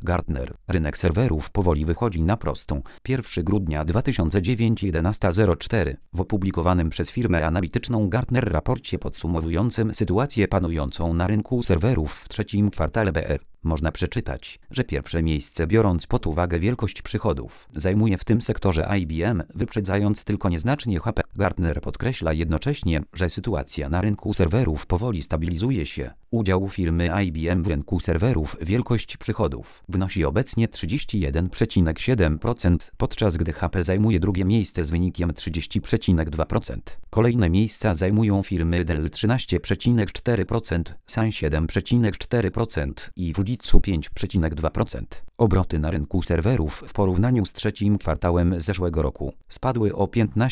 Gartner. Rynek serwerów powoli wychodzi na prostą. 1 grudnia 2009 11:04 w opublikowanym przez firmę analityczną Gartner raporcie podsumowującym sytuację panującą na rynku serwerów w trzecim kwartale BR można przeczytać, że pierwsze miejsce, biorąc pod uwagę wielkość przychodów, zajmuje w tym sektorze IBM, wyprzedzając tylko nieznacznie HP. Gartner podkreśla jednocześnie, że sytuacja na rynku serwerów powoli stabilizuje się. Udział firmy IBM w rynku serwerów, wielkość przychodów, wynosi obecnie 31,7%, podczas gdy HP zajmuje drugie miejsce z wynikiem 30,2%. Kolejne miejsca zajmują firmy Dell 13,4%, Sun 7,4% i Fujitsu 5,2%. Obroty na rynku serwerów w porównaniu z trzecim kwartałem zeszłego roku spadły o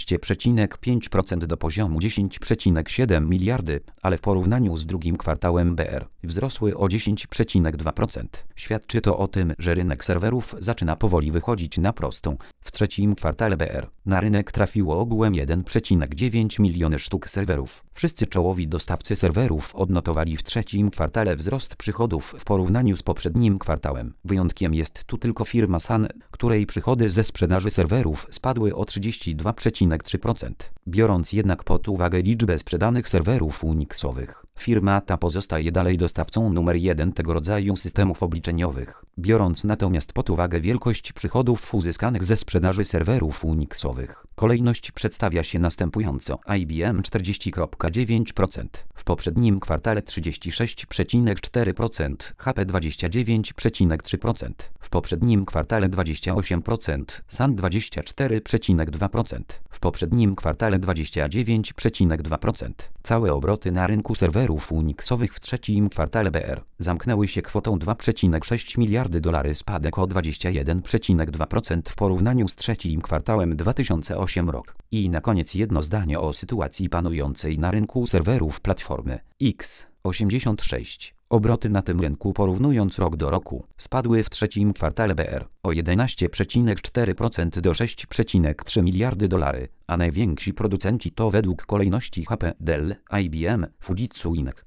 15,5% do poziomu 10,7 miliardy, ale w porównaniu z drugim kwartałem BR wzrosły o 10,2%. Świadczy to o tym, że rynek serwerów zaczyna powoli wychodzić na prostą. W trzecim kwartale BR na rynek trafiło ogółem 1,9 miliony sztuk serwerów. Wszyscy czołowi dostawcy serwerów odnotowali w trzecim kwartale wzrost przychodów w porównaniu z poprzednim kwartałem. Wyjątkiem jest tu tylko firma Sun, której przychody ze sprzedaży serwerów spadły o 32,3%. Biorąc jednak pod uwagę liczbę sprzedanych serwerów Unixowych, firma ta pozostaje dalej dostawcą numer 1 tego rodzaju systemów obliczeniowych. Biorąc natomiast pod uwagę wielkość przychodów uzyskanych ze sprzedaży serwerów Unixowych, kolejność przedstawia się następująco: IBM 40,9%, w poprzednim kwartale 36,4%, HP 29,3%, w poprzednim kwartale 28%, Sun 24,2%, w poprzednim kwartale 29,2%. Całe obroty na rynku serwerów Unixowych w trzecim kwartale BR zamknęły się kwotą $2,6 miliardy, spadek o 21,2% w porównaniu z trzecim kwartałem 2008 rok. I na koniec jedno zdanie o sytuacji panującej na rynku serwerów platformy x86. Obroty na tym rynku, porównując rok do roku, spadły w trzecim kwartale BR o 11,4% do $6,3 miliardy, a najwięksi producenci to według kolejności HP, Dell, IBM, Fujitsu Inc.